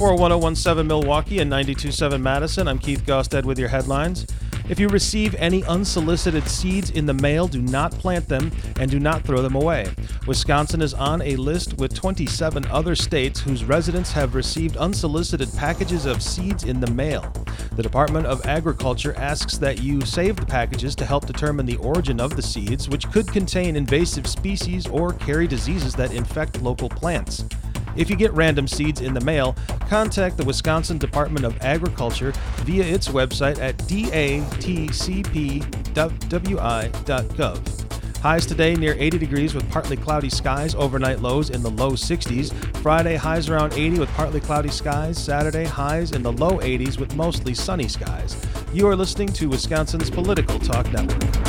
1017 Milwaukee and 92.7 Madison. I'm Keith Gosted with your headlines. If you receive any unsolicited seeds in the mail, do not plant them and do not throw them away. Wisconsin is on a list with 27 other states whose residents have received unsolicited packages of seeds in the mail. The Department of Agriculture asks that you save the packages to help determine the origin of the seeds, which could contain invasive species or carry diseases that infect local plants. If you get random seeds in the mail, contact the Wisconsin Department of Agriculture via its website at datcpwi.gov. Highs today near 80 degrees with partly cloudy skies, overnight lows in the low 60s. Friday, highs around 80 with partly cloudy skies. Saturday, highs in the low 80s with mostly sunny skies. You are listening to Wisconsin's Political Talk Network.